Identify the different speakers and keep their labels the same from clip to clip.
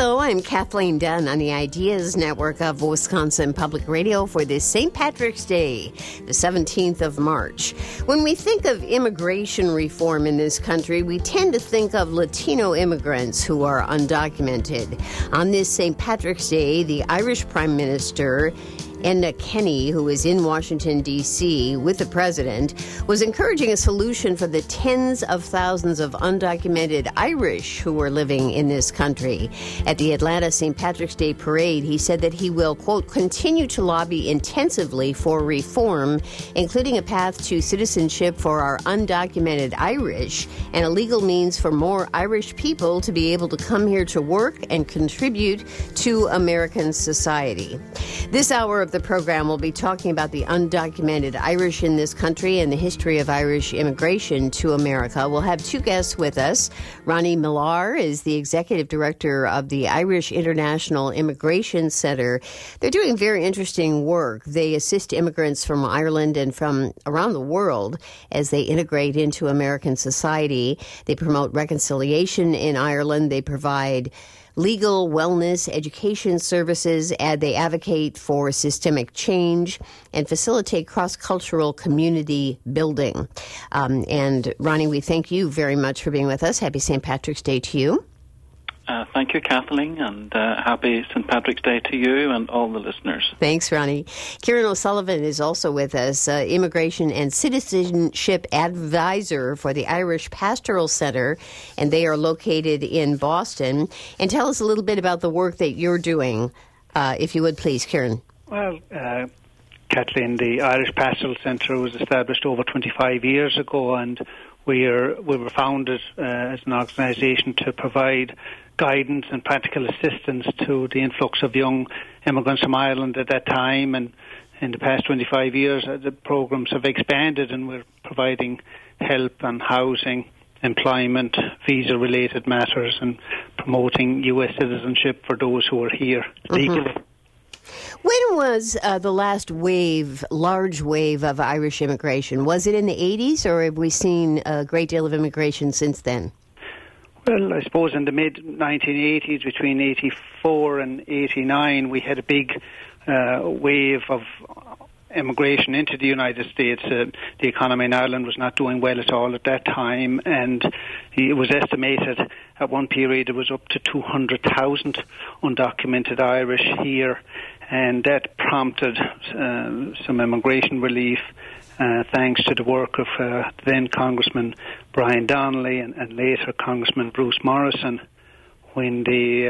Speaker 1: Hello, I'm Kathleen Dunn on the Ideas Network of Wisconsin Public Radio for this St. Patrick's Day, the 17th of March. When we think of immigration reform in this country, we tend to think of Latino immigrants who are undocumented. On this St. Patrick's Day, the Irish Prime Minister, Enda Kenny, who is in Washington, D.C. with the president, was encouraging a solution for the tens of thousands of undocumented Irish who are living in this country. At the Atlanta St. Patrick's Day parade, he said that he will, quote, continue to lobby intensively for reform, including a path to citizenship for our undocumented Irish and a legal means for more Irish people to be able to come here to work and contribute to American society. This hour of the program will be talking about the undocumented Irish in this country and the history of Irish immigration to America. We'll have two guests with us. Ronnie Millar is the executive director of the Irish International Immigration Center. They're doing very interesting work. They assist immigrants from Ireland and from around the world as they integrate into American society. They promote reconciliation in Ireland. They provide legal, wellness, education services, and they advocate for systemic change and facilitate cross-cultural community building. And Ronnie, we thank you very much for being with us. Happy St. Patrick's Day to you.
Speaker 2: Thank you, Kathleen, and happy St. Patrick's Day to you and all the listeners.
Speaker 1: Thanks, Ronnie. Kieran O'Sullivan is also with us, Immigration and Citizenship Advisor for the Irish Pastoral Center, and they are located in Boston. And tell us a little bit about the work that you're doing, if you would, please, Kieran.
Speaker 3: Well, Kathleen, the Irish Pastoral Center was established over 25 years ago, and we were founded as an organisation to provide guidance and practical assistance to the influx of young immigrants from Ireland at that time. And in the past 25 years, the programs have expanded, and we're providing help on housing, employment, visa-related matters, and promoting U.S. citizenship for those who are here legally.
Speaker 1: When was the last large wave of Irish immigration? Was it in the 80s, or have we seen a great deal of immigration since then?
Speaker 3: Well, I suppose in the mid-1980s, between 84 and 89, we had a big wave of immigration into the United States. The economy in Ireland was not doing well at all at that time, and it was estimated at one period it was up to 200,000 undocumented Irish here, and that prompted some immigration relief thanks to the work of then Congressman Brian Donnelly and later Congressman Bruce Morrison, when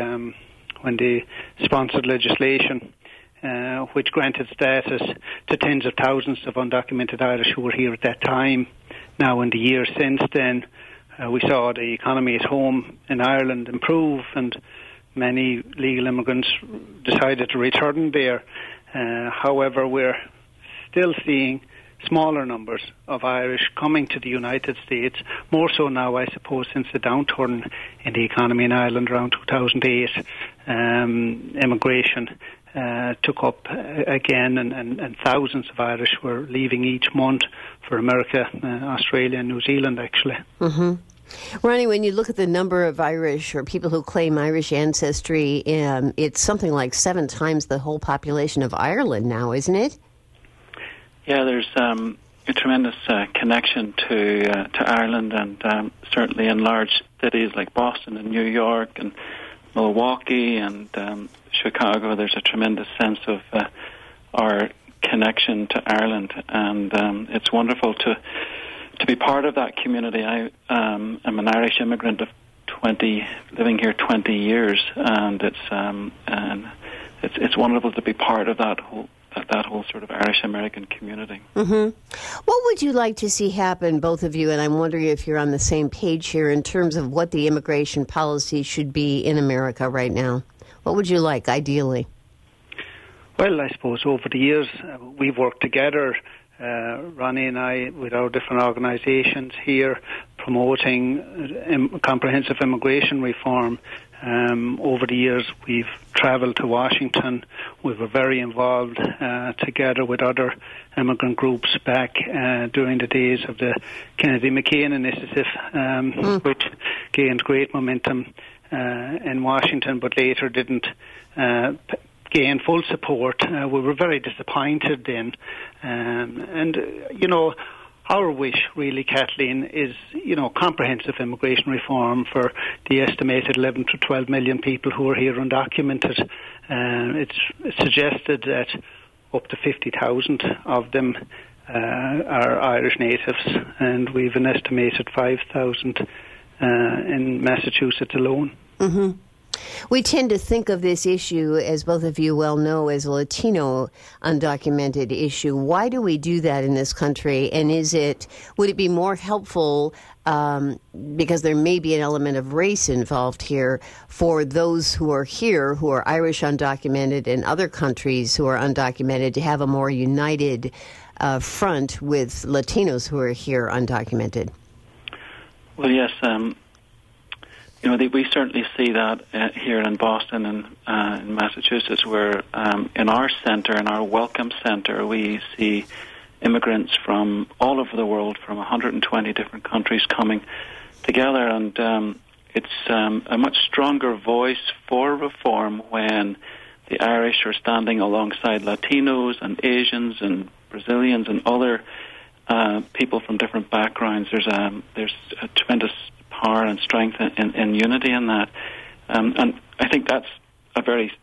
Speaker 3: they sponsored legislation which granted status to tens of thousands of undocumented Irish who were here at that time. Now, in the years since then, we saw the economy at home in Ireland improve, and many legal immigrants decided to return there. However, we're still seeing smaller numbers of Irish coming to the United States, more so now, I suppose, since the downturn in the economy in Ireland around 2008. Immigration took up again, and thousands of Irish were leaving each month for America, Australia and New Zealand, actually.
Speaker 1: Mm-hmm. Ronnie, when you look at the number of Irish or people who claim Irish ancestry, it's something like 7 times the whole population of Ireland now, isn't it?
Speaker 2: Yeah, there's a tremendous connection to Ireland, and certainly in large cities like Boston and New York and Milwaukee and Chicago, there's a tremendous sense of our connection to Ireland, and it's wonderful to be part of that community. I am an Irish immigrant of living here 20 years, and it's wonderful to be part of that whole sort of Irish American community.
Speaker 1: Mm-hmm. What would you like to see happen, both of you, and I'm wondering if you're on the same page here in terms of what the immigration policy should be in America right now? What would you like, ideally?
Speaker 3: Well, I suppose over the years we've worked together, Ronnie and I, with our different organisations here, promoting comprehensive immigration reform. Over the years, we've travelled to Washington. We were very involved together with other immigrant groups back during the days of the Kennedy McCain initiative, which gained great momentum in Washington, but later didn't gain full support. We were very disappointed then. Our wish, really, Kathleen, is, comprehensive immigration reform for the estimated 11 to 12 million people who are here undocumented. It's suggested that up to 50,000 of them are Irish natives, and we've an estimated 5,000 in Massachusetts alone.
Speaker 1: Mm-hmm. We tend to think of this issue, as both of you well know, as a Latino undocumented issue. Why do we do that in this country? And would it be more helpful, because there may be an element of race involved here, for those who are here, who are Irish undocumented, and other countries who are undocumented, to have a more united front with Latinos who are here undocumented?
Speaker 2: Well, yes. We certainly see that here in Boston and in Massachusetts, where in our center, in our Welcome Center, we see immigrants from all over the world, from 120 different countries coming together. And it's a much stronger voice for reform when the Irish are standing alongside Latinos and Asians and Brazilians and other people from different backgrounds. There's a tremendous power and strength in unity in that, and I think that's a very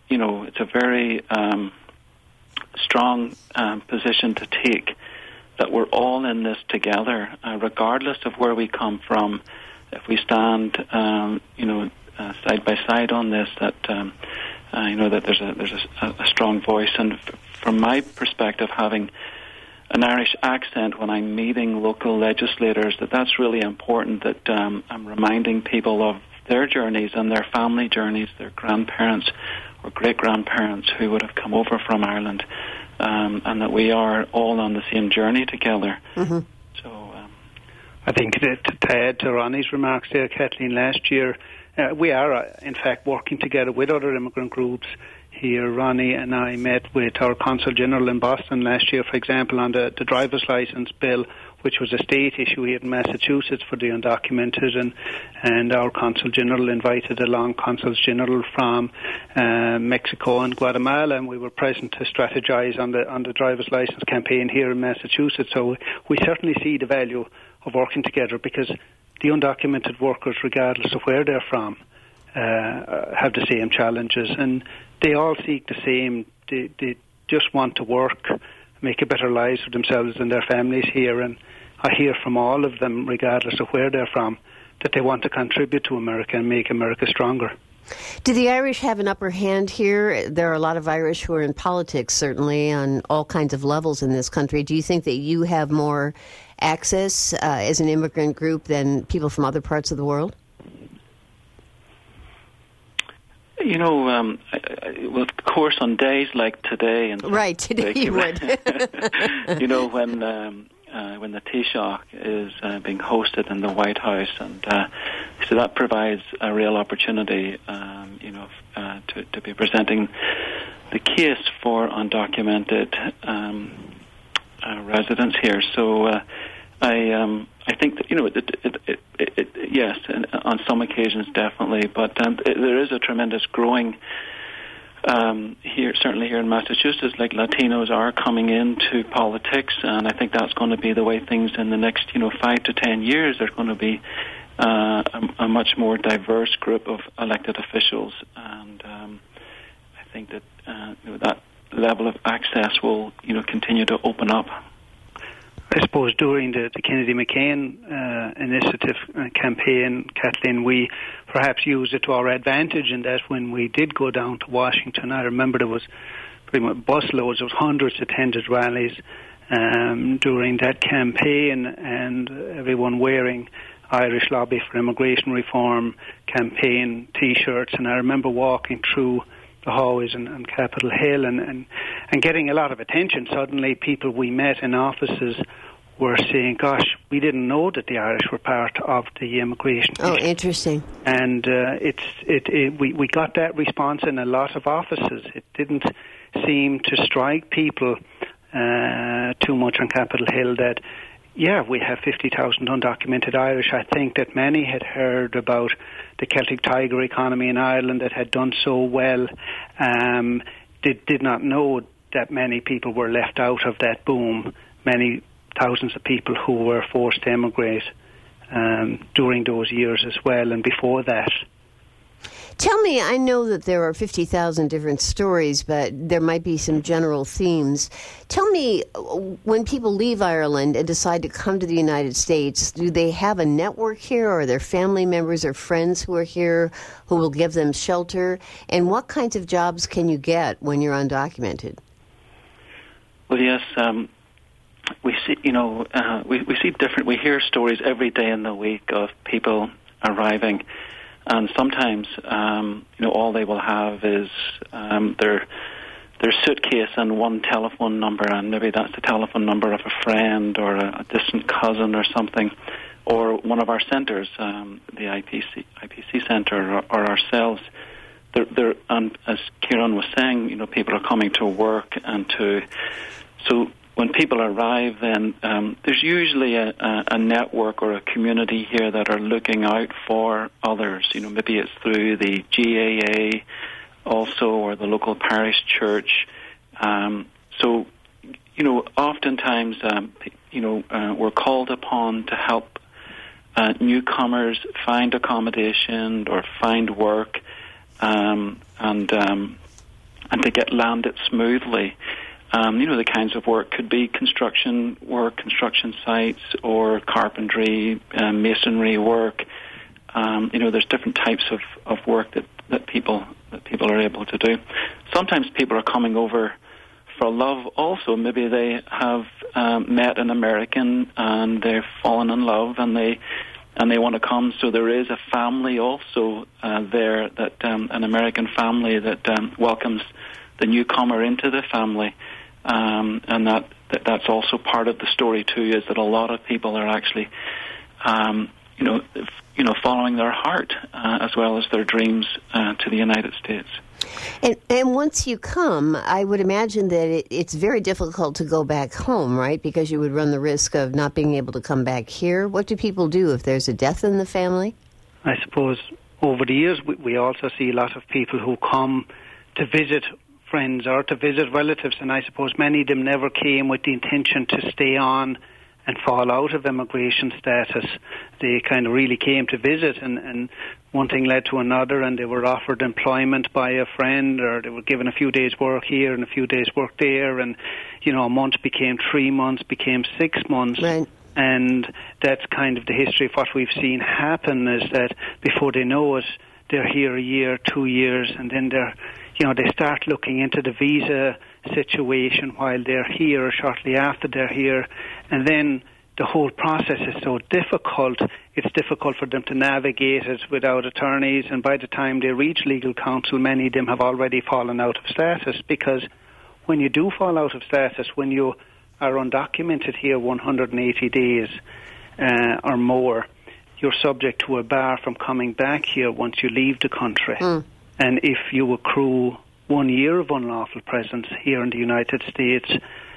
Speaker 2: strong position to take, that we're all in this together, regardless of where we come from. If we stand side by side on this, that that there's a strong voice. And from my perspective, having an Irish accent when I'm meeting local legislators, that's really important, that I'm reminding people of their journeys and their family journeys, their grandparents or great-grandparents who would have come over from Ireland, and that we are all on the same journey together.
Speaker 1: Mm-hmm.
Speaker 2: So,
Speaker 3: I think that to add to Ronnie's remarks there, Kathleen, last year we are, in fact, working together with other immigrant groups here. Ronnie and I met with our Consul General in Boston last year, for example, on the driver's license bill, which was a state issue here in Massachusetts for the undocumented, and our Consul General invited along Consuls General from Mexico and Guatemala, and we were present to strategize on the driver's license campaign here in Massachusetts. So we certainly see the value of working together, because the undocumented workers, regardless of where they're from, have the same challenges, and they all seek the same. They just want to work, make a better lives for themselves and their families here, and I hear from all of them, regardless of where they're from, that they want to contribute to America and make America stronger.
Speaker 1: Do the Irish have an upper hand here? There are a lot of Irish who are in politics, certainly, on all kinds of levels in this country. Do you think that you have more access as an immigrant group than people from other parts of the world?
Speaker 2: Of course, on days like today, and
Speaker 1: right, today you would.
Speaker 2: When the Taoiseach is being hosted in the White House, and so that provides a real opportunity, to be presenting the case for undocumented residents here. So I think that yes, and on some occasions definitely, but there is a tremendous growing here, certainly here in Massachusetts. Like, Latinos are coming into politics, and I think that's going to be the way things in the next 5 to 10 years. There's going to be a much more diverse group of elected officials, and I think that that level of access will continue to open up.
Speaker 3: I suppose during the Kennedy McCain initiative campaign, Kathleen, we perhaps used it to our advantage in that when we did go down to Washington, I remember there was pretty much busloads, there was hundreds attended rallies during that campaign, and everyone wearing Irish Lobby for Immigration Reform campaign T-shirts. And I remember walking through the hallways on Capitol Hill and getting a lot of attention. Suddenly people we met in offices were saying, gosh, we didn't know that the Irish were part of the immigration issue.
Speaker 1: Oh, interesting.
Speaker 3: And we got that response in a lot of offices. It didn't seem to strike people too much on Capitol Hill that, yeah, we have 50,000 undocumented Irish. I think that many had heard about the Celtic Tiger economy in Ireland that had done so well. They did not know that many people were left out of that boom. Many thousands of people who were forced to emigrate during those years as well and before that.
Speaker 1: Tell me, I know that there are 50,000 different stories, but there might be some general themes. Tell me, when people leave Ireland and decide to come to the United States, do they have a network here, or are there family members or friends who are here who will give them shelter? And what kinds of jobs can you get when you're undocumented?
Speaker 2: Well, yes, we see, we see different. We hear stories every day in the week of people arriving. And sometimes, all they will have is their suitcase and one telephone number, and maybe that's the telephone number of a friend or a distant cousin or something, or one of our centres, the IPC Centre or ourselves. And as Kieran was saying, people are coming to work so when people arrive, then there's usually a network or a community here that are looking out for others. Maybe it's through the GAA also, or the local parish church. Oftentimes, we're called upon to help newcomers find accommodation or find work, and to get landed smoothly. The kinds of work could be construction work, construction sites, or carpentry, masonry work. There's different types of work that people are able to do. Sometimes people are coming over for love also. Maybe they have met an American and they've fallen in love and they want to come. So there is a family also there, that an American family that welcomes the newcomer into the family. And that's also part of the story too, is that a lot of people are actually, following their heart as well as their dreams to the United States.
Speaker 1: And once you come, I would imagine that it's very difficult to go back home, right? Because you would run the risk of not being able to come back here. What do people do if there's a death in the family?
Speaker 3: I suppose over the years we also see a lot of people who come to visit friends or to visit relatives, and I suppose many of them never came with the intention to stay on and fall out of immigration status. They kind of really came to visit, and one thing led to another, and they were offered employment by a friend, or they were given a few days' work here and a few days' work there, and a month became 3 months, became 6 months.
Speaker 1: Right.
Speaker 3: And that's kind of the history of what we've seen happen, is that before they know it, they're here a year, 2 years, and then they start looking into the visa situation while they're here or shortly after they're here. And then the whole process is so difficult. It's difficult for them to navigate it without attorneys. And by the time they reach legal counsel, many of them have already fallen out of status. Because when you do fall out of status, when you are undocumented here 180 days or more, you're subject to a bar from coming back here once you leave the country. And if you accrue 1 year of unlawful presence here in the United States,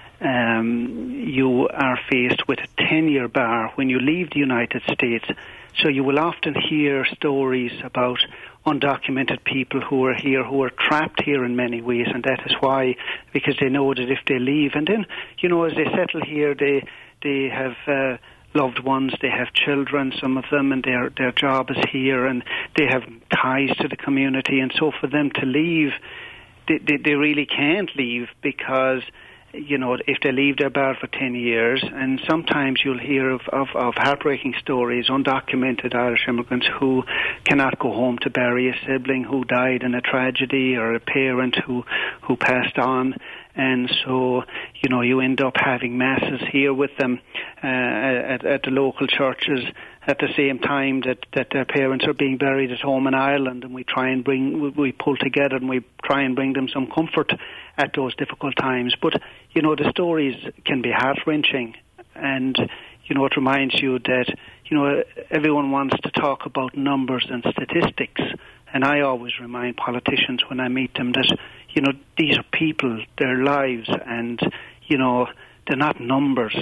Speaker 3: you are faced with a 10-year bar when you leave the United States. So you will often hear stories about undocumented people who are here, who are trapped here in many ways, and that is why, because they know that if they leave, and then, as they settle here, they have loved ones, they have children, some of them, and their job is here, and they have ties to the community, and so for them to leave, they really can't leave, because if they leave, they're barred for 10 years. And sometimes you'll hear of heartbreaking stories, undocumented Irish immigrants who cannot go home to bury a sibling who died in a tragedy, or a parent who passed on. And so, you end up having masses here with them at the local churches at the same time that their parents are being buried at home in Ireland, and we pull together and we try and bring them some comfort at those difficult times. But, the stories can be heart-wrenching, And, it reminds you that, everyone wants to talk about numbers and statistics. And I always remind politicians when I meet them that, these are people, their lives, and, they're not numbers,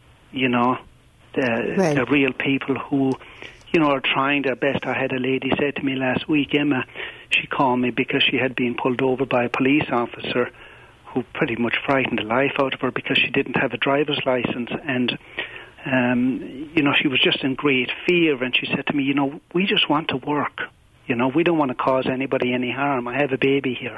Speaker 3: They're real people who, are trying their best. I had a lady say to me last week, Emma, she called me because she had been pulled over by a police officer who pretty much frightened the life out of her because she didn't have a driver's license. And, she was just in great fear. And she said to me, we just want to work. We don't want to cause anybody any harm. I have a baby here,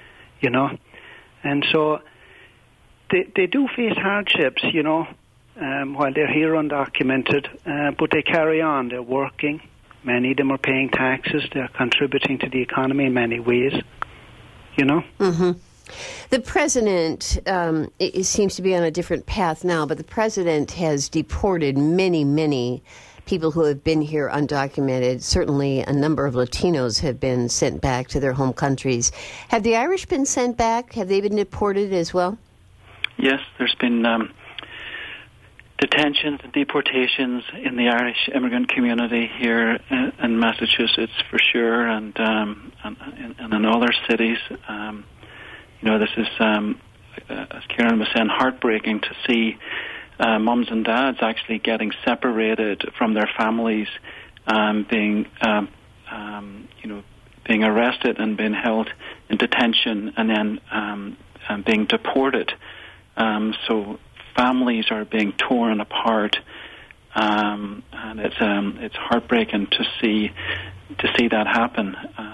Speaker 3: And so they do face hardships, while they're here undocumented, but they carry on. They're working. Many of them are paying taxes. They're contributing to the economy in many ways,
Speaker 1: Mm-hmm. The president it seems to be on a different path now, but the president has deported many, many people who have been here undocumented. Certainly a number of Latinos have been sent back to their home countries. Have the Irish been sent back? Have they been deported as well?
Speaker 2: Yes, there's been detentions and deportations in the Irish immigrant community here in Massachusetts for sure, and in other cities. This is, as Kieran was saying, heartbreaking to see mums and dads actually getting separated from their families, being arrested and being held in detention, and then being deported. So families are being torn apart, and it's heartbreaking to see that happen.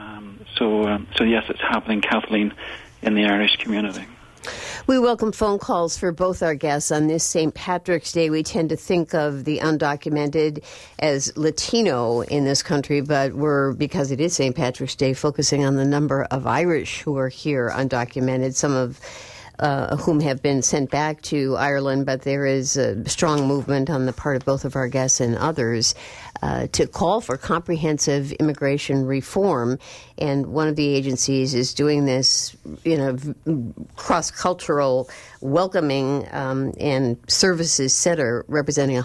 Speaker 2: So yes, it's happening, Kathleen, in the Irish community.
Speaker 1: We welcome phone calls for both our guests on this St. Patrick's Day. We tend to think of the undocumented as Latino in this country, but we're, because it is St. Patrick's Day, focusing on the number of Irish who are here undocumented, some of whom have been sent back to Ireland, but there is a strong movement on the part of both of our guests and others to call for comprehensive immigration reform. And one of the agencies is doing this in a cross-cultural welcoming and services center representing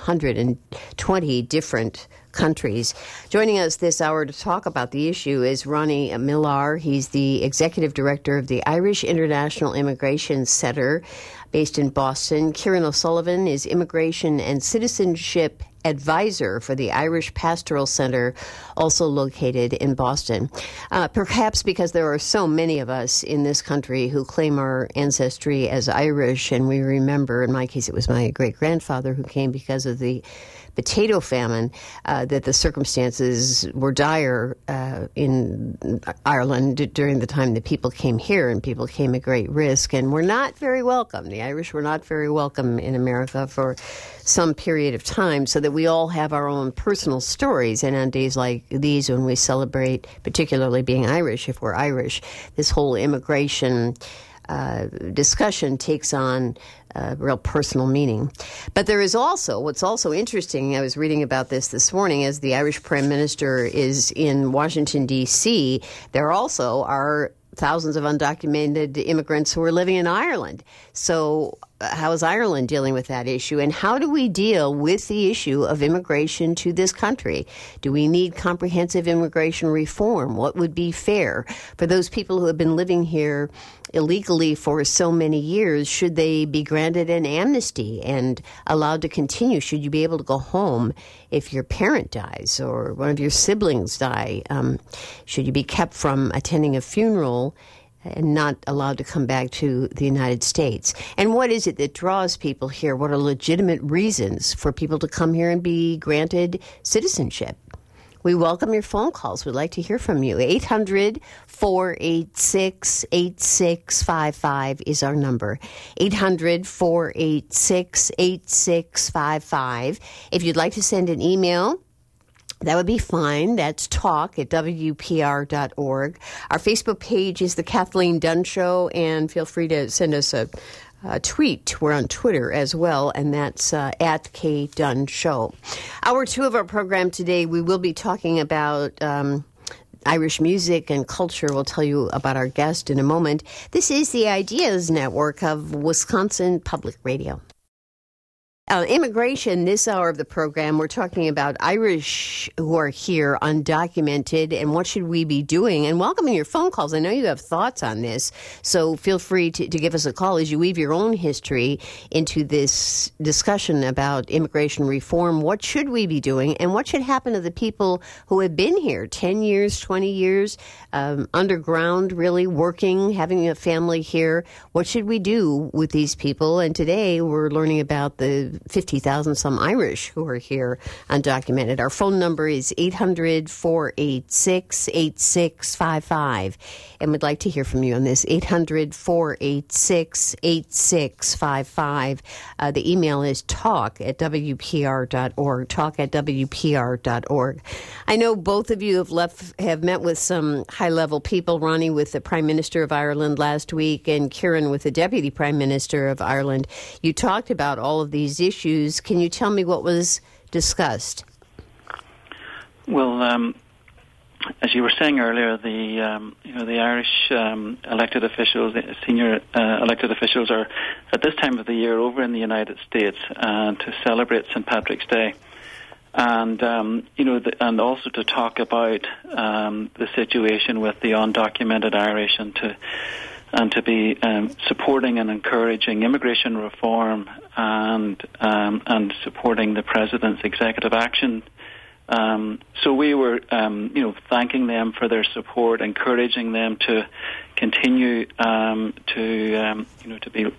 Speaker 1: 120 different countries. Joining us this hour to talk about the issue is Ronnie Millar. He's the executive director of the Irish International Immigration Center based in Boston. Kieran O'Sullivan is immigration and citizenship advisor for the Irish Pastoral Center, also located in Boston. Perhaps because there are so many of us in this country who claim our ancestry as Irish, and we remember, in my case, it was my great-grandfather who came because of the potato famine, that the circumstances were dire in Ireland during the time that people came here, and people came at great risk and were not very welcome. The Irish were not very welcome in America for some period of time, so that we all have our own personal stories. And on days like these, when we celebrate, particularly being Irish, if we're Irish, this whole immigration discussion takes on real personal meaning. But there is also, what's also interesting, I was reading about this morning, as the Irish Prime Minister is in Washington, D.C., there also are thousands of undocumented immigrants who are living in Ireland. So how is Ireland dealing with that issue? And how do we deal with the issue of immigration to this country? Do we need comprehensive immigration reform? What would be fair for those people who have been living here illegally for so many years? Should they be granted an amnesty and allowed to continue? Should you be able to go home if your parent dies or one of your siblings die? Should you be kept from attending a funeral and not allowed to come back to the United States? And what is it that draws people here? What are legitimate reasons for people to come here and be granted citizenship? We welcome your phone calls. We'd like to hear from you. 800-486-8655 is our number. 800-486-8655. If you'd like to send an email, that would be fine. That's talk@wpr.org. Our Facebook page is The Kathleen Dunn Show, and feel free to send us a tweet. We're on Twitter as well, and that's at K Dunn Show. Hour 2 of our program today, we will be talking about Irish music and culture. We'll tell you about our guest in a moment. This is the Ideas Network of Wisconsin Public Radio. Immigration, this hour of the program, we're talking about Irish who are here undocumented and what should we be doing, and welcoming your phone calls. I know you have thoughts on this, so feel free to give us a call as you weave your own history into this discussion about immigration reform. What should we be doing, and what should happen to the people who have been here 10 years, 20 years, underground, really working, having a family here? What should we do with these people? And today we're learning about the 50,000 some Irish who are here undocumented. Our phone number is 800-486-8655. And we'd like to hear from you on this, 800-486-8655. The email is talk@wpr.org, talk@wpr.org. I know both of you have met with some high-level people, Ronnie with the Prime Minister of Ireland last week and Kieran with the Deputy Prime Minister of Ireland. You talked about all of these issues. Can you tell me what was discussed?
Speaker 2: Well, as you were saying earlier, the Irish elected officials, the senior elected officials, are at this time of the year over in the United States to celebrate St. Patrick's Day, and and also to talk about the situation with the undocumented Irish, and to be supporting and encouraging immigration reform and supporting the President's executive action. So we were, thanking them for their support, encouraging them to continue to be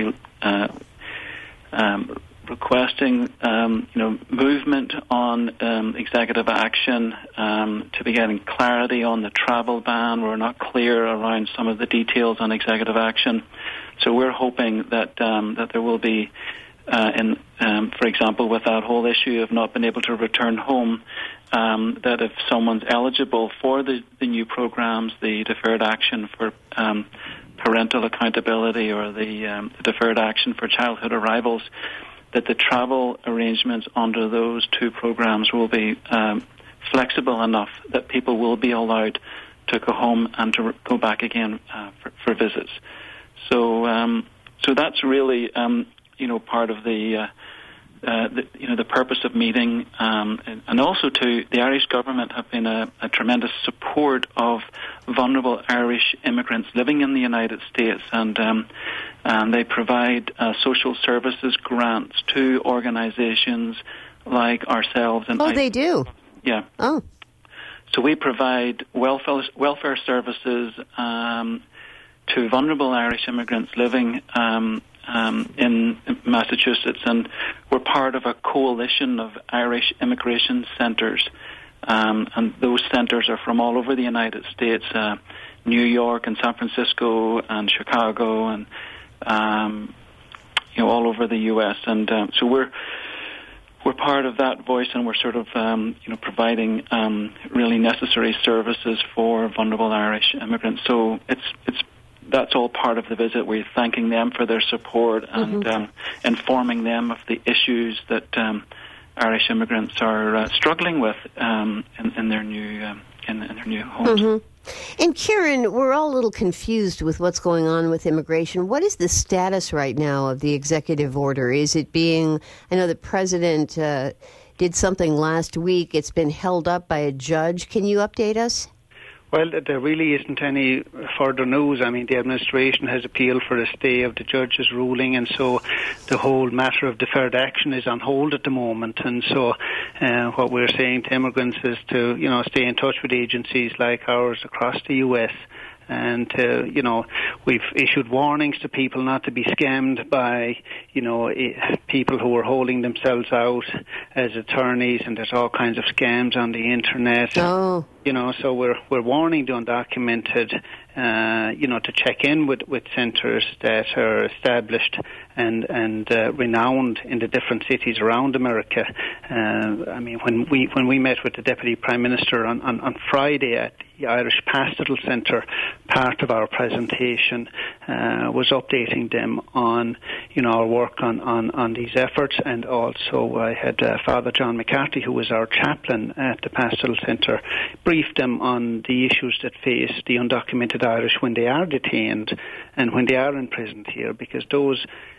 Speaker 2: requesting, movement on executive action, to be getting clarity on the travel ban. We're not clear around some of the details on executive action, so we're hoping that that there will be, for example, with that whole issue of not being able to return home, that if someone's eligible for the new programs, the deferred action for parental accountability or the deferred action for childhood arrivals, that the travel arrangements under those two programs will be flexible enough that people will be allowed to go home and to go back again for visits. So that's really part of the purpose of meeting, and also the Irish government have been a tremendous support of vulnerable Irish immigrants living in the United States, and they provide social services grants to organizations like ourselves. And
Speaker 1: they do?
Speaker 2: Yeah.
Speaker 1: Oh.
Speaker 2: So we provide welfare services to vulnerable Irish immigrants living in Massachusetts, and we're part of a coalition of Irish immigration centres, and those centres are from all over the United States, New York and San Francisco and Chicago, and all over the U.S. And so we're part of that voice, and we're sort of providing really necessary services for vulnerable Irish immigrants. So that's all part of the visit. We're thanking them for their support and informing them of the issues that Irish immigrants are struggling with in their new homes.
Speaker 1: Mm-hmm. And Kieran, we're all a little confused with what's going on with immigration. What is the status right now of the executive order? Is it being? I know the president did something last week. It's been held up by a judge. Can you update us?
Speaker 3: Well, there really isn't any further news. I mean, the administration has appealed for a stay of the judge's ruling, and so the whole matter of deferred action is on hold at the moment. And so what we're saying to immigrants is to, stay in touch with agencies like ours across the U.S., and we've issued warnings to people not to be scammed by people who are holding themselves out as attorneys, and there's all kinds of scams on the internet.
Speaker 1: Oh.
Speaker 3: So we're warning the undocumented to check in with centres that are established and renowned in the different cities around America. I mean, when we met with the Deputy Prime Minister on Friday at the Irish Pastoral Centre, part of our presentation was updating them on our work on these efforts, and also I had Father John McCarthy, who was our chaplain at the Pastoral Centre, briefed them on the issues that face the undocumented Irish when they are detained and when they are imprisoned here, because those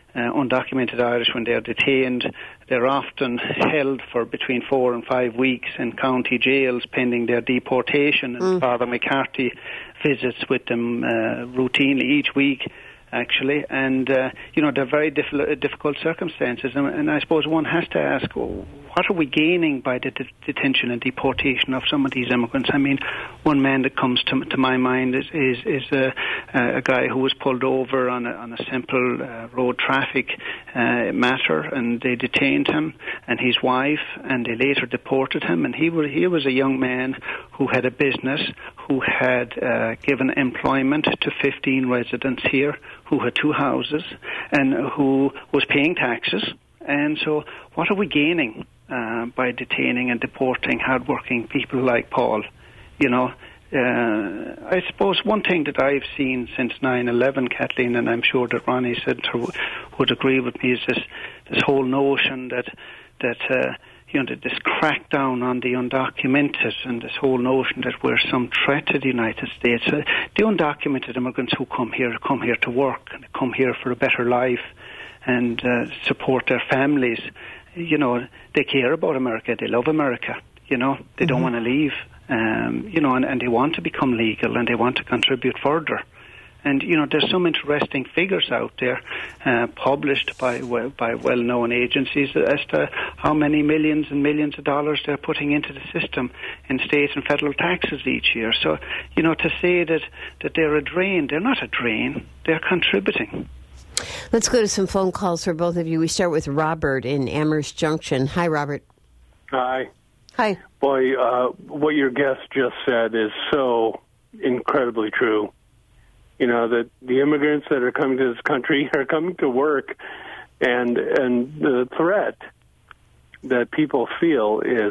Speaker 3: undocumented Irish, when they're detained, they're often held for between 4 and 5 weeks in county jails pending their deportation. And Father McCarthy visits with them routinely each week, actually, and they're very difficult circumstances, and I suppose one has to ask, what are we gaining by the detention and deportation of some of these immigrants? I mean, one man that comes to my mind is a guy who was pulled over on a simple road traffic matter, and they detained him and his wife, and they later deported him, and he was a young man who had a business, who had given employment to 15 residents here, who had 2 houses, and who was paying taxes. And so what are we gaining by detaining and deporting hardworking people like Paul? I suppose one thing that I've seen since 9/11, Kathleen, and I'm sure that Ronnie Centre would agree with me, is this whole notion that this crackdown on the undocumented, and this whole notion that we're some threat to the United States. The undocumented immigrants who come here to work, and come here for a better life and support their families. They care about America. They love America. They don't want to leave. And they want to become legal, and they want to contribute further. And, there's some interesting figures out there published by well-known agencies as to how many millions and millions of dollars they're putting into the system in state and federal taxes each year. So, to say that they're a drain, they're not a drain, they're contributing.
Speaker 1: Let's go to some phone calls for both of you. We start with Robert in Amherst Junction. Hi, Robert.
Speaker 4: Hi.
Speaker 1: Hi.
Speaker 4: Boy, what your guest just said is so incredibly true. That the immigrants that are coming to this country are coming to work, and the threat that people feel is,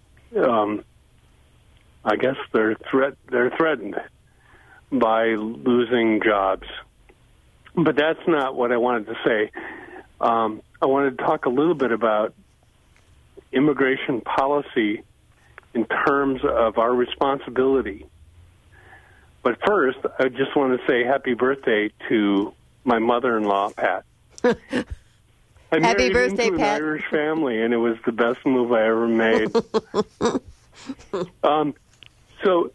Speaker 4: I guess they're threatened by losing jobs. But that's not what I wanted to say. I wanted to talk a little bit about immigration policy in terms of our responsibility. But first, I just want to say happy birthday to my mother-in-law, Pat. I
Speaker 1: happy birthday,
Speaker 4: into
Speaker 1: Pat.
Speaker 4: An Irish family, and it was the best move I ever made. So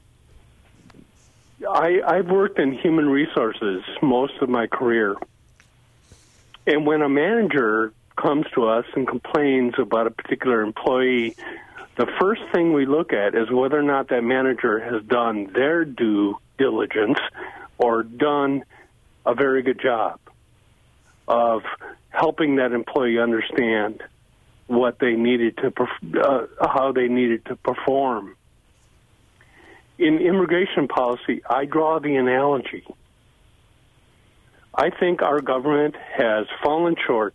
Speaker 4: I've worked in human resources most of my career. And when a manager comes to us and complains about a particular employee, the first thing we look at is whether or not that manager has done their due diligence or done a very good job of helping that employee understand what they needed to, how they needed to perform. In immigration policy, I draw the analogy. I think our government has fallen short.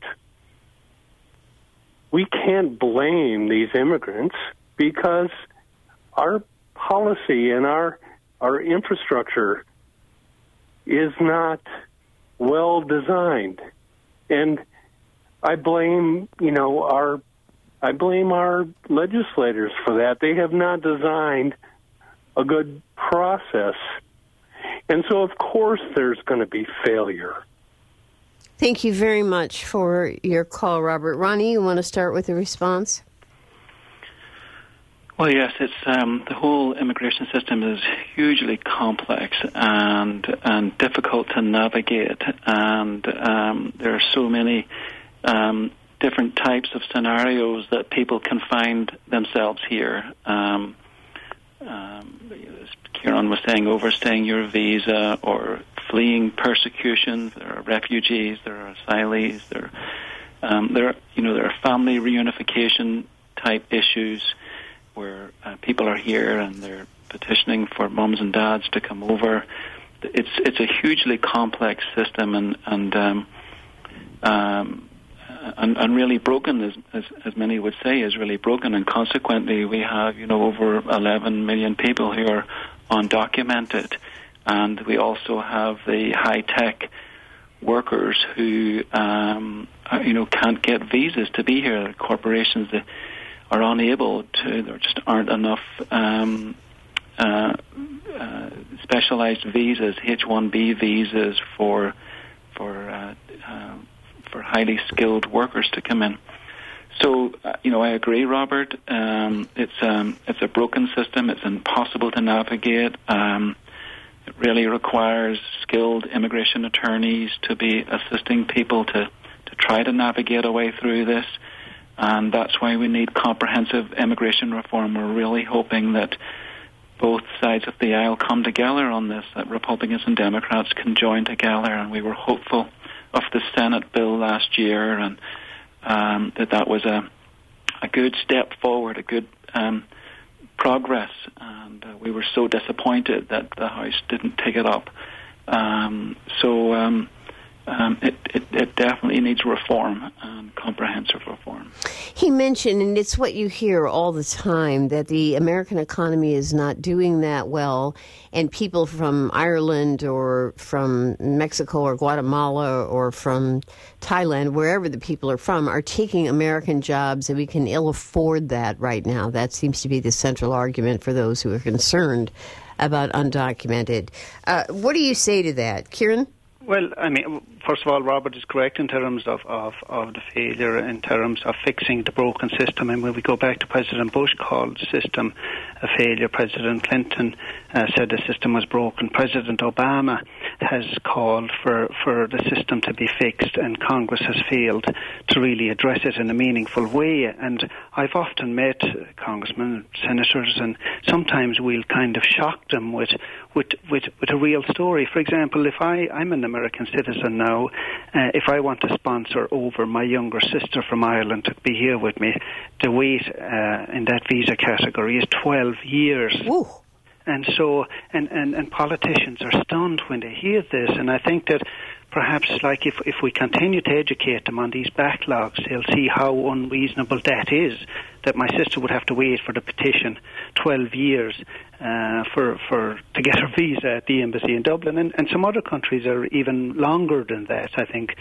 Speaker 4: We can't blame these immigrants because our policy and our infrastructure is not well designed. And I blame, our legislators for that. They have not designed a good process. And so, of course, there's going to be failure.
Speaker 1: Thank you very much for your call, Robert. Ronnie, you want to start with a response?
Speaker 2: Well, yes, it's the whole immigration system is hugely complex and difficult to navigate, and there are so many different types of scenarios that people can find themselves here. Kieran was saying, overstaying your visa or fleeing persecution. There are refugees, there are asylees, there are family reunification type issues where people are here and they're petitioning for mums and dads to come over. It's a hugely complex system and really broken, as many would say, is really broken. And consequently, we have over 11 million people who are undocumented, and we also have the high-tech workers who can't get visas to be here. Corporations that are unable to. There just aren't enough specialized visas, H-1B visas for highly skilled workers to come in. So, I agree, Robert. It's a broken system. It's impossible to navigate. It really requires skilled immigration attorneys to be assisting people to try to navigate a way through this. And that's why we need comprehensive immigration reform. We're really hoping that both sides of the aisle come together on this, that Republicans and Democrats can join together. And we were hopeful of the Senate bill last year, and that was a good step forward, a good progress, and we were so disappointed that the House didn't take it up. It definitely needs reform, comprehensive reform.
Speaker 1: He mentioned, and it's what you hear all the time, that the American economy is not doing that well, and people from Ireland or from Mexico or Guatemala or from Thailand, wherever the people are from, are taking American jobs, and we can ill afford that right now. That seems to be the central argument for those who are concerned about undocumented. What do you say to that, Kieran?
Speaker 3: Well, I mean, first of all, Robert is correct in terms of the failure, in terms of fixing the broken system. And when we go back to President Bush called the system a failure, President Clinton said the system was broken. President Obama has called for the system to be fixed, and Congress has failed to really address it in a meaningful way. And I've often met congressmen, senators, and sometimes we'll kind of shock them with a real story. For example, if I'm an American citizen now, if I want to sponsor over my younger sister from Ireland to be here with me, the wait in that visa category is 12 years.
Speaker 1: Ooh.
Speaker 3: And so, and politicians are stunned when they hear this, and I think that perhaps, like, if we continue to educate them on these backlogs, they'll see how unreasonable that is, that my sister would have to wait for the petition 12 years to get her visa at the embassy in Dublin, and some other countries are even longer than that, I think.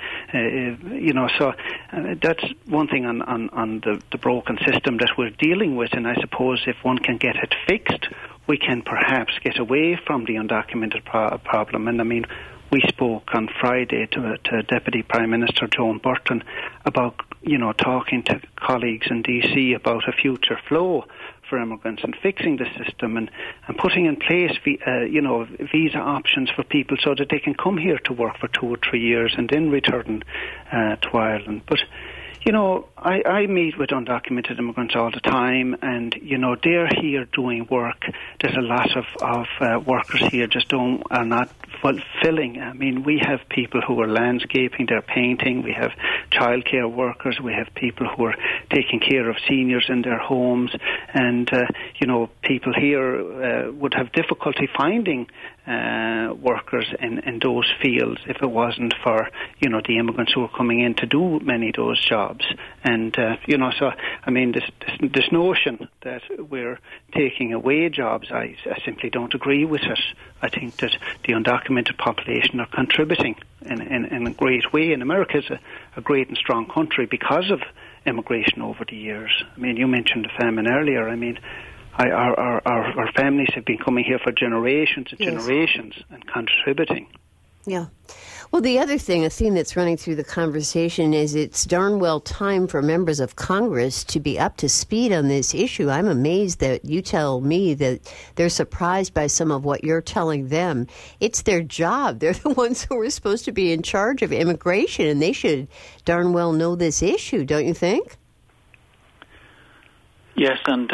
Speaker 3: So that's one thing on the broken system that we're dealing with, and I suppose if one can get it fixed, we can perhaps get away from the undocumented problem. And I mean, we spoke on Friday to Deputy Prime Minister Joan Burton about, talking to colleagues in DC about a future flow for immigrants and fixing the system and putting in place, visa options for people so that they can come here to work for 2 or 3 years and then return to Ireland. But I meet with undocumented immigrants all the time, and, they're here doing work that a lot of workers here just are not fulfilling. I mean, we have people who are landscaping, they're painting, we have childcare workers, we have people who are taking care of seniors in their homes, and, people here would have difficulty finding workers in those fields if it wasn't for, the immigrants who are coming in to do many of those jobs. And, so, I mean, this notion that we're taking away jobs, I simply don't agree with it. I think that the undocumented population are contributing in a great way. And America is a great and strong country because of immigration over the years. I mean, you mentioned the famine earlier. I mean, our families have been coming here for generations and generations and contributing.
Speaker 1: Yeah. Well, the other thing, a theme that's running through the conversation is it's darn well time for members of Congress to be up to speed on this issue. I'm amazed that you tell me that they're surprised by some of what you're telling them. It's their job. They're the ones who are supposed to be in charge of immigration, and they should darn well know this issue, don't you think?
Speaker 2: Yes, and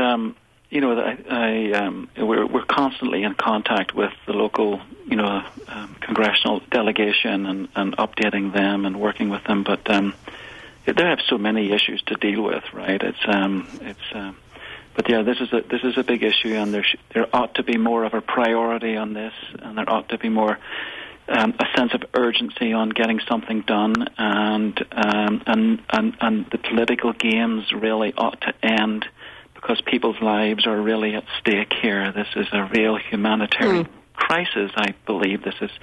Speaker 2: we're constantly in contact with the local, congressional delegation and updating them and working with them. But they have so many issues to deal with, right? But yeah, this is a big issue, and there ought to be more of a priority on this, and there ought to be more a sense of urgency on getting something done, and the political games really ought to end, because people's lives are really at stake here. This is a real humanitarian crisis, I believe. This is,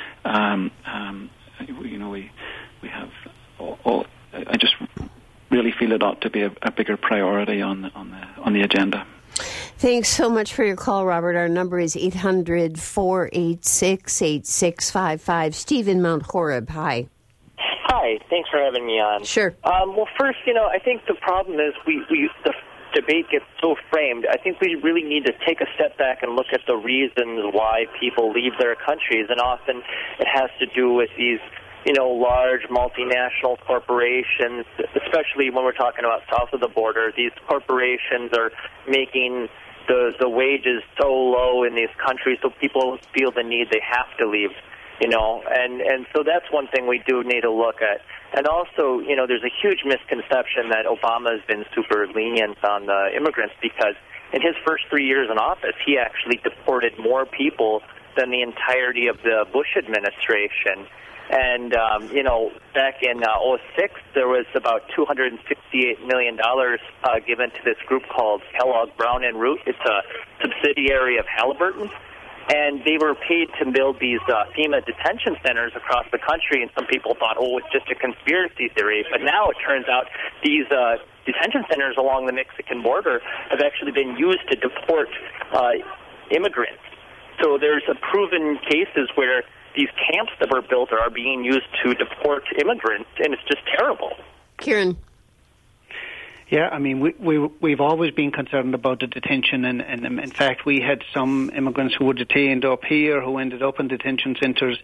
Speaker 2: we have all. I just really feel it ought to be a bigger priority on the agenda.
Speaker 1: Thanks so much for your call, Robert. Our number is 800-486-8655. Steve in Mount Horeb, hi.
Speaker 5: Hi. Hi, thanks for having me on.
Speaker 1: Sure.
Speaker 5: Well, first, I think the problem is the debate gets so framed. I think we really need to take a step back and look at the reasons why people leave their countries, and often it has to do with these large multinational corporations, especially when we're talking about south of the border. These corporations are making the wages so low in these countries, so people feel the need they have to leave, and so that's one thing we do need to look at. And also, there's a huge misconception that Obama has been super lenient on the immigrants, because in his first 3 years in office, he actually deported more people than the entirety of the Bush administration. And, back in 2006, there was about $268 million given to this group called Kellogg Brown and Root. It's a subsidiary of Halliburton. And they were paid to build these FEMA detention centers across the country, and some people thought, it's just a conspiracy theory. But now it turns out these detention centers along the Mexican border have actually been used to deport immigrants. So there's proven cases where these camps that were built are being used to deport immigrants, and it's just terrible.
Speaker 1: Kieran.
Speaker 3: Yeah, I mean, we've always been concerned about the detention, and in fact, we had some immigrants who were detained up here who ended up in detention centres,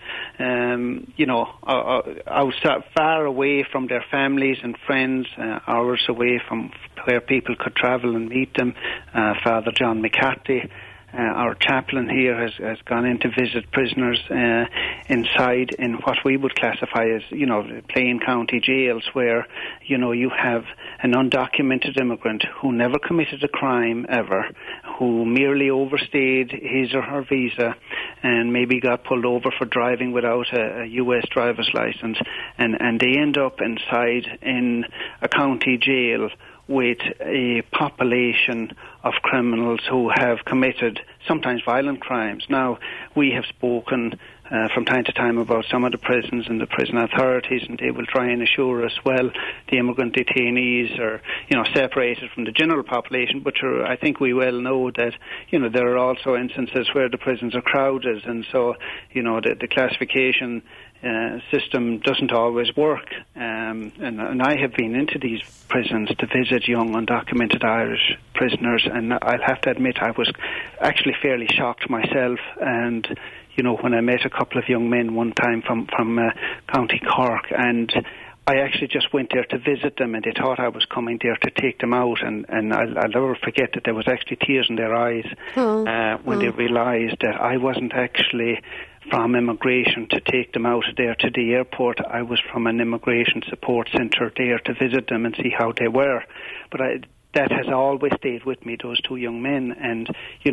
Speaker 3: outside, far away from their families and friends, hours away from where people could travel and meet them. Father John McCarthy, our chaplain here, has gone in to visit prisoners inside in what we would classify as, plain county jails, where, you have an undocumented immigrant who never committed a crime ever, who merely overstayed his or her visa and maybe got pulled over for driving without a U.S. driver's license, and they end up inside in a county jail with a population of criminals who have committed sometimes violent crimes. Now, we have spoken from time to time about some of the prisons and the prison authorities, and they will try and assure us, the immigrant detainees are, separated from the general population, but I think we well know that, there are also instances where the prisons are crowded, and so, the classification system doesn't always work, and I have been into these prisons to visit young undocumented Irish prisoners, and I'll have to admit I was actually fairly shocked myself. And when I met a couple of young men one time from County Cork, and I actually just went there to visit them, and they thought I was coming there to take them out, and I'll never forget that there was actually tears in their eyes when they realised that I wasn't actually from immigration to take them out there to the airport. I was from an immigration support centre there to visit them and see how they were. But that has always stayed with me, those two young men, and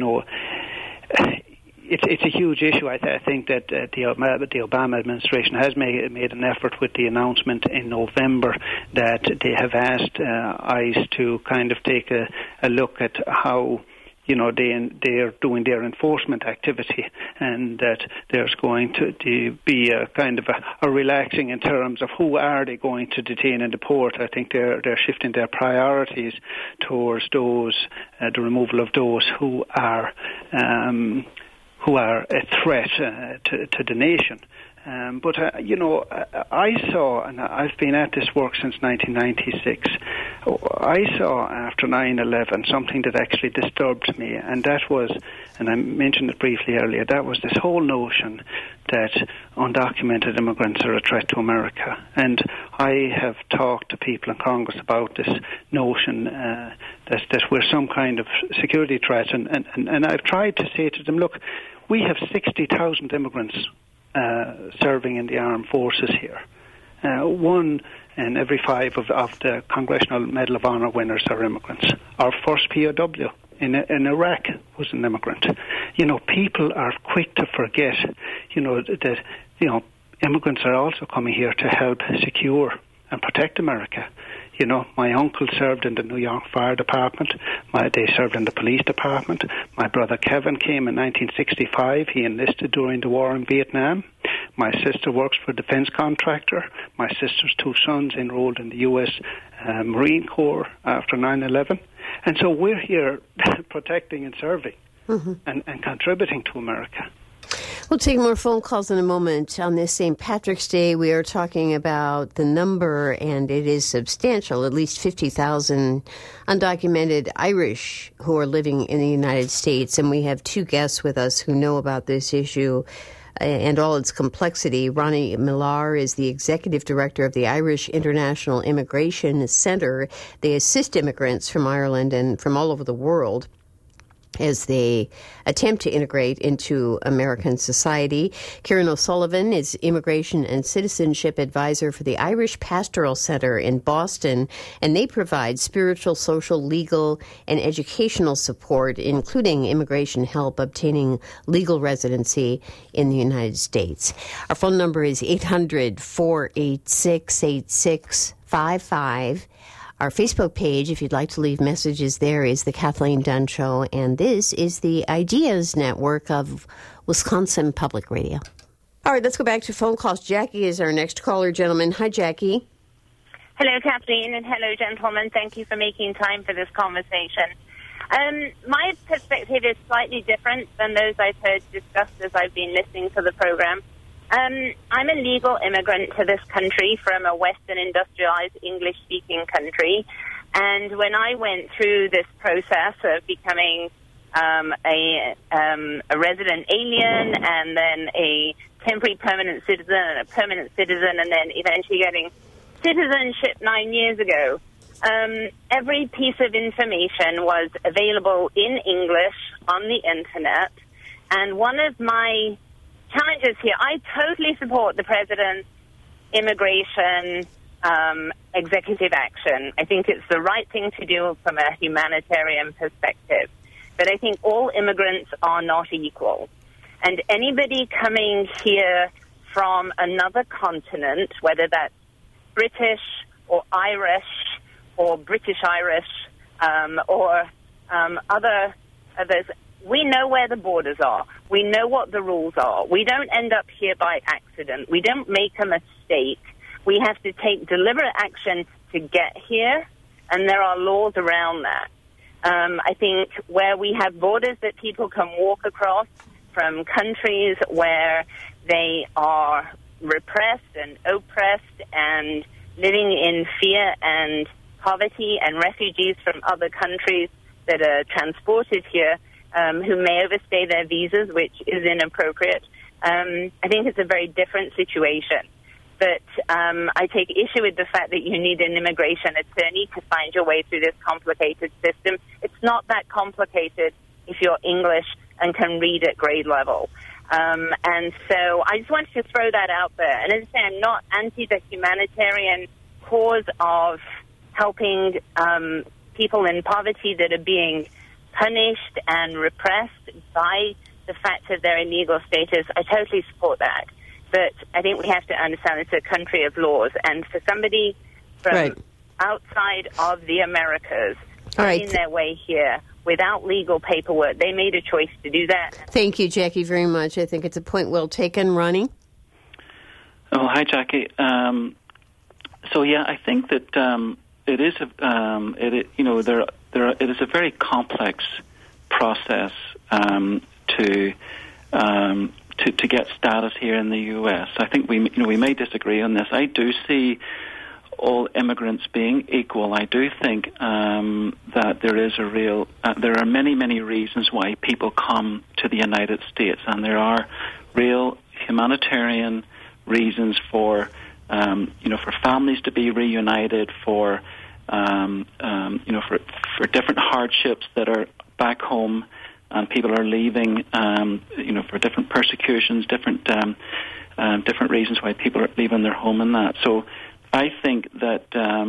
Speaker 3: it's a huge issue. I think that the Obama administration has made an effort with the announcement in November that they have asked ICE to kind of take a look at how they are doing their enforcement activity, and that there's going to be a kind of a relaxing in terms of who are they going to detain and deport. I think they're shifting their priorities towards those, the removal of those who are a threat to the nation. But I saw, and I've been at this work since 1996, I saw after 9/11 something that actually disturbed me, and that was, and I mentioned it briefly earlier, that was this whole notion that undocumented immigrants are a threat to America. And I have talked to people in Congress about this notion that we're some kind of security threat, and I've tried to say to them, look, we have 60,000 immigrants serving in the armed forces here. One in every 5 of the Congressional Medal of Honor winners are immigrants. Our first POW in Iraq was an immigrant. People are quick to forget, that immigrants are also coming here to help secure and protect America. My uncle served in the New York Fire Department. They served in the police department. My brother Kevin came in 1965. He enlisted during the war in Vietnam. My sister works for a defense contractor. My sister's 2 sons enrolled in the U.S. Marine Corps after 9/11. And so we're here protecting and serving and contributing to America.
Speaker 1: We'll take more phone calls in a moment. On this St. Patrick's Day, we are talking about the number, and it is substantial, at least 50,000 undocumented Irish who are living in the United States. And we have two guests with us who know about this issue and all its complexity. Ronnie Millar is the executive director of the Irish International Immigration Center. They assist immigrants from Ireland and from all over the world as they attempt to integrate into American society. Kieran O'Sullivan is Immigration and Citizenship Advisor for the Irish Pastoral Center in Boston, and they provide spiritual, social, legal, and educational support, including immigration help obtaining legal residency in the United States. Our phone number is 800-486-8655. Our Facebook page, if you'd like to leave messages there, is The Kathleen Dunn Show, and this is the Ideas Network of Wisconsin Public Radio. All right, let's go back to phone calls. Jackie is our next caller, gentlemen. Hi, Jackie.
Speaker 6: Hello, Kathleen, and hello, gentlemen. Thank you for making time for this conversation. My perspective is slightly different than those I've heard discussed as I've been listening to the program. I'm a legal immigrant to this country from a Western industrialized English-speaking country. And when I went through this process of becoming a resident alien and then a temporary permanent citizen and a permanent citizen and then eventually getting citizenship 9 years ago, every piece of information was available in English on the Internet. And one of my challenges here, I totally support the President's immigration executive action. I think it's the right thing to do from a humanitarian perspective. But I think all immigrants are not equal. And anybody coming here from another continent, whether that's British or Irish or British Irish or others, we know where the borders are. We know what the rules are. We don't end up here by accident. We don't make a mistake. We have to take deliberate action to get here, and there are laws around that. I think where we have borders that people can walk across from countries where they are repressed and oppressed and living in fear and poverty, and refugees from other countries that are transported here, who may overstay their visas, which is inappropriate. I think it's a very different situation. But I take issue with the fact that you need an immigration attorney to find your way through this complicated system. It's not that complicated if you're English and can read at grade level. And so I just wanted to throw that out there. And as I say, I'm not anti the humanitarian cause of helping people in poverty that are being punished and repressed by the fact of their illegal status. I totally support that. But I think we have to understand it's a country of laws. And for somebody from outside of the Americas finding their way here without legal paperwork, they made a choice to do that.
Speaker 1: Thank you, Jackie, very much. I think it's a point well taken. Ronnie?
Speaker 2: Oh, hi, Jackie. I think that it is it is a very complex process to get status here in the U.S. I think we may disagree on this. I do see all immigrants being equal. I do think that there is there are many reasons why people come to the United States, and there are real humanitarian reasons for families to be reunited, for different hardships that are back home, and people are leaving, for different persecutions, different reasons why people are leaving their home and that. So I think that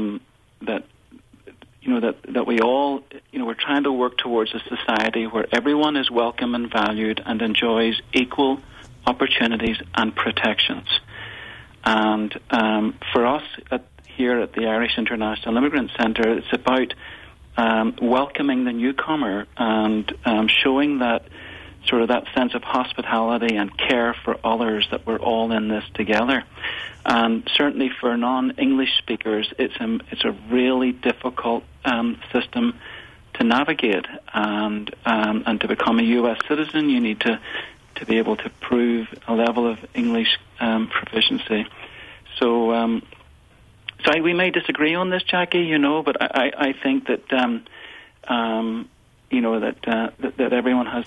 Speaker 2: we all, we're trying to work towards a society where everyone is welcome and valued and enjoys equal opportunities and protections. And for us here at the Irish International Immigrant Centre, it's about welcoming the newcomer and showing that sort of that sense of hospitality and care for others, that we're all in this together. And certainly for non-English speakers, it's a really difficult system to navigate. And to become a U.S. citizen, you need to to be able to prove a level of English proficiency. So, we may disagree on this, Jackie, but I think that that everyone has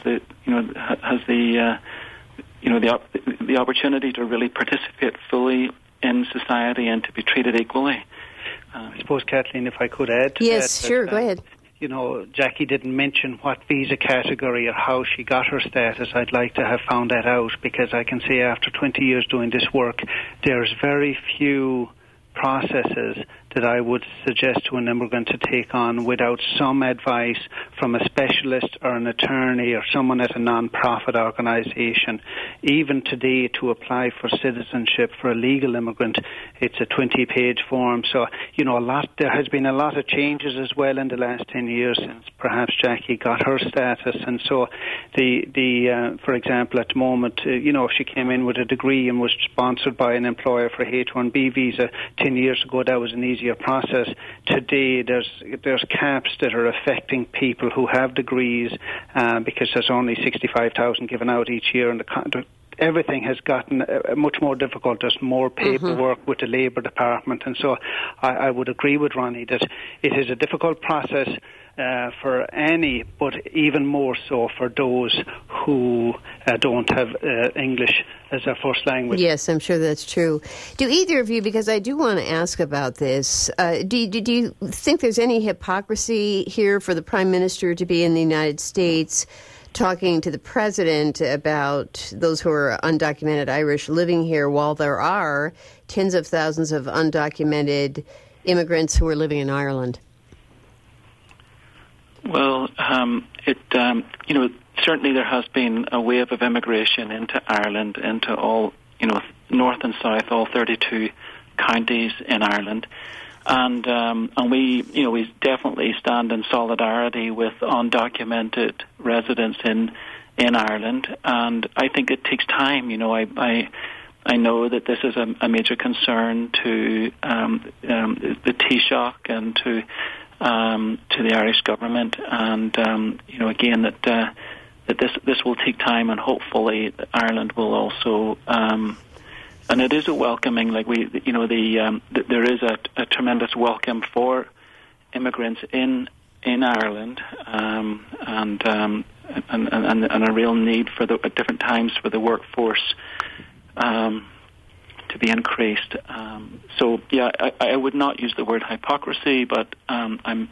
Speaker 2: the opportunity to really participate fully in society and to be treated equally.
Speaker 3: I suppose, Kathleen, if I could add to
Speaker 1: yes,
Speaker 3: that.
Speaker 1: Sure, go ahead.
Speaker 3: Jackie didn't mention what visa category or how she got her status. I'd like to have found that out, because I can say after 20 years doing this work, there's very few processes that I would suggest to an immigrant to take on without some advice from a specialist or an attorney or someone at a non-profit organisation. Even today, to apply for citizenship for a legal immigrant, it's a 20-page form. So, there has been a lot of changes as well in the last 10 years since perhaps Jackie got her status. And so, for example, at the moment, if she came in with a degree and was sponsored by an employer for H-1B visa 10 years ago, that was an easier process. Today, there's caps that are affecting people who have degrees because there's only 65,000 given out each year, and everything has gotten much more difficult. There's more paperwork with the Labour Department, and so I would agree with Ronnie that it is a difficult process for any, but even more so for those who don't have English as their first language.
Speaker 1: Yes, I'm sure that's true. Do either of you, because I do want to ask about this, do you think there's any hypocrisy here for the Prime Minister to be in the United States talking to the President about those who are undocumented Irish living here, while there are tens of thousands of undocumented immigrants who are living in Ireland?
Speaker 2: Well, certainly there has been a wave of immigration into Ireland, into all, north and south, all 32 counties in Ireland. And we definitely stand in solidarity with undocumented residents in Ireland. And I think it takes time. I know that this is a major concern to the Taoiseach and to the Irish government, and again that this will take time, and hopefully Ireland will also. And it is a welcoming, there is a tremendous welcome for immigrants in Ireland, and a real need at different times for the workforce to be increased. I would not use the word hypocrisy, but I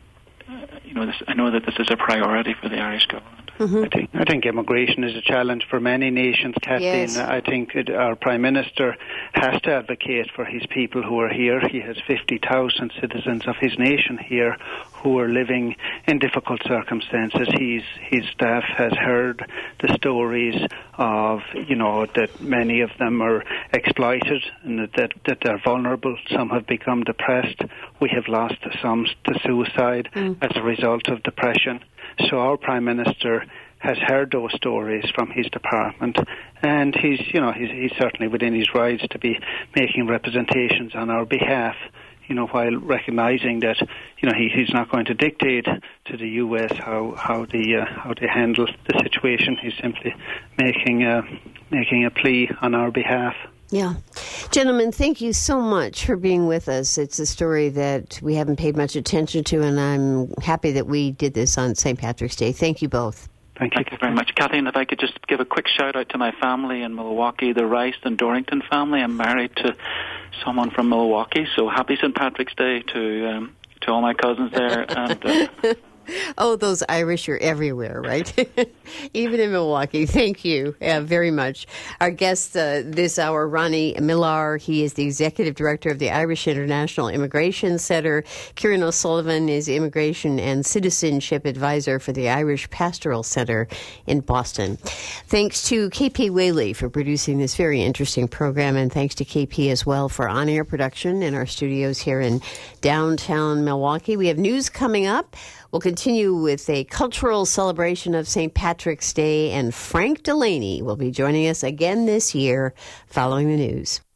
Speaker 2: know that this is a priority for the Irish government.
Speaker 1: Mm-hmm.
Speaker 3: I think immigration is a challenge for many nations, Kathleen.
Speaker 1: Yes.
Speaker 3: I think our Prime Minister has to advocate for his people who are here. He has 50,000 citizens of his nation here who are living in difficult circumstances. His staff has heard the stories of, that many of them are exploited and that they're vulnerable. Some have become depressed. We have lost some to suicide as a result of depression. So our Prime Minister has heard those stories from his department, and he's certainly within his rights to be making representations on our behalf, while recognising that, he's not going to dictate to the US how they handle the situation. He's simply making a plea on our behalf.
Speaker 1: Yeah. Gentlemen, thank you so much for being with us. It's a story that we haven't paid much attention to, and I'm happy that we did this on St. Patrick's Day. Thank you both.
Speaker 3: Thank you
Speaker 2: very much. Kathleen, if I could just give a quick shout out to my family in Milwaukee, the Rice and Dorrington family. I'm married to someone from Milwaukee, so happy St. Patrick's Day to all my cousins there. And
Speaker 1: oh, those Irish are everywhere, right? Even in Milwaukee. Thank you very much. Our guest this hour, Ronnie Millar. He is the Executive Director of the Irish International Immigration Center. Kieran O'Sullivan is Immigration and Citizenship Advisor for the Irish Pastoral Center in Boston. Thanks to KP Whaley for producing this very interesting program, and thanks to KP as well for on-air production in our studios here in downtown Milwaukee. We have news coming up. We'll continue with a cultural celebration of St. Patrick's Day, and Frank Delaney will be joining us again this year following the news.